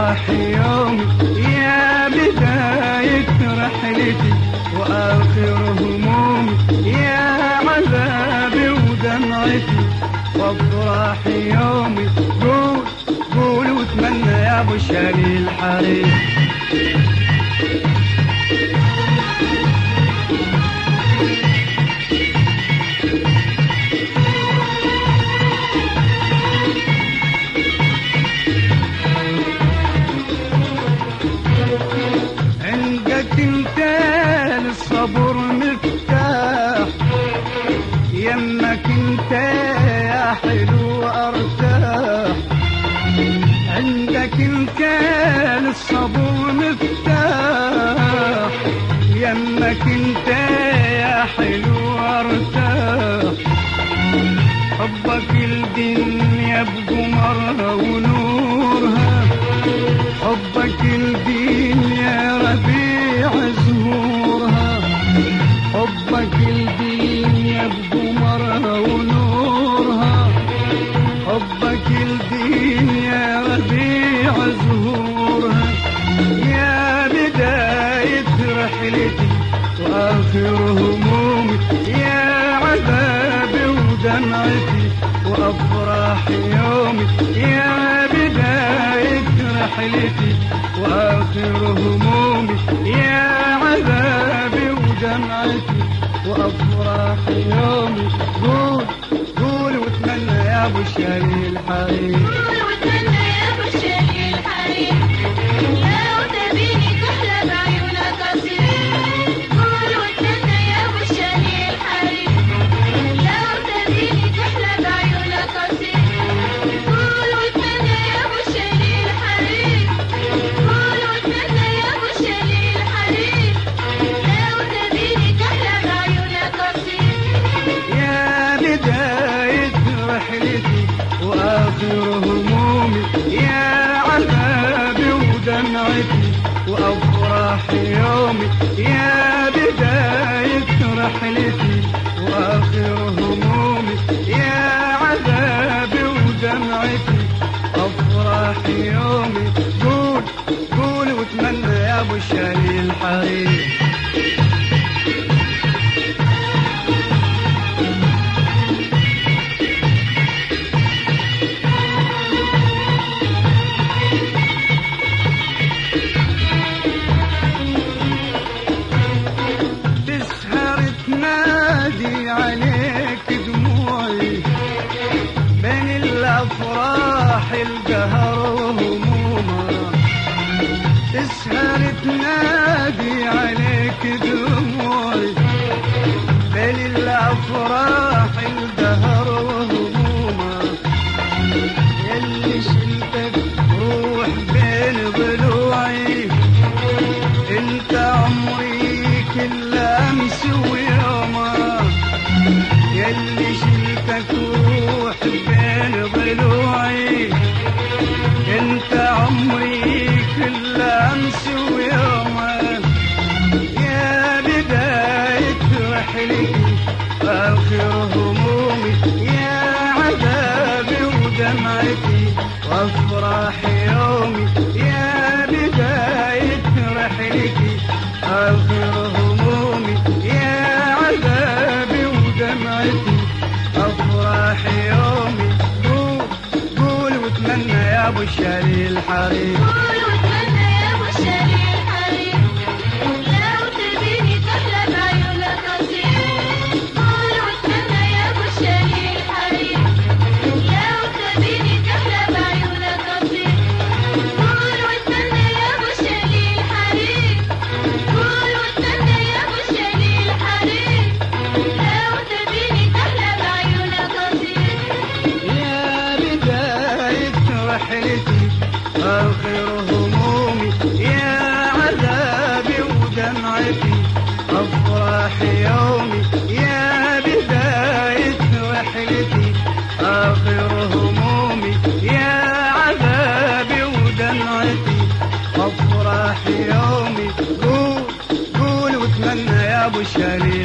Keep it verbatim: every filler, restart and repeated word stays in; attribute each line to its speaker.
Speaker 1: وافراح يومي يا بداية رحلتي واخر همومي يا عذابي ودمعتي وافراح يومي. قول قول واتمنى يا ابو شالي الحريم. عندك انت للصبر مفتاح يمك انت يا حلو ارتاح. عندك انت للصبر مفتاح يمك انت يا حلو ارتاح. حبك الدنيا بقمرها ونورها حبك الدنيا ربيع زهورها. حبك الدنيا بقمرها ونورها حبك الدنيا ربيع زهورها. يا بداية رحلتي واخر همومي يا عذابي ودمعتي وافراح يومي. يا بداية رحلتي واخر همومي يا عذابي ودمعتي وافراح يومي. قول قول واتمنى يا ابو شالي الحريم.
Speaker 2: قول واتمنى يا ابو شالي الحريم لو تبيني تحلى بعيونك اصير. قول واتمنى يا ابو شالي الحريم لو تبيني تحلى بعيونك اصير. قول واتمنى يا ابو شالي الحريم قول واتمنى يا ابو شالي الحريم لو تبيني تحلى بعيونك اصير.
Speaker 1: يا بداية رحلتي واخر همومي يا عذابي ودمعتي وافراح يومي. يا بداية رحلتي واخر همومي يا عذابي ودمعتي افراح يومي. قول قول واتمنى يا ابو شالي الحريم. تنادي عليك دموعي بين الافراح القهر وهمومها. تسهر تنادي عليك دموعي بين الافراح القهر وهمومها. يلي شلتك روح بين ضلوعي انت عمري كل امس ويومه. يلي شلتك روح بين ضلوعي انت عمري كل امس ويومه. يا بداية رحلتي واخر همومي يا عذابي ودمعتي وافراح يومي. يا بداية رحلتي اخر همومي يا عذابي ودمعتي افراح يومي. قول قول واتمنى يا ابو شالي الحريم.
Speaker 2: قول واتمنى يا ابو شالي الحريم لو تبيني تحلى بعيونك اصير. قول واتمنى يا ابو شالي الحريم لو تبيني تحلى بعيونك اصير. قول واتمنى يا ابو شالي الحريم قول واتمنى يا ابو شالي الحريم لو تبيني تحلى بعيونك اصير.
Speaker 1: يا بداية رحلتي آخر همومي يا عذابي ودمعتي أفراح يومي. يا بداية رحلتي آخر همومي يا عذابي ودمعتي أفراح يومي. قول قول واتمنى يا أبو شالي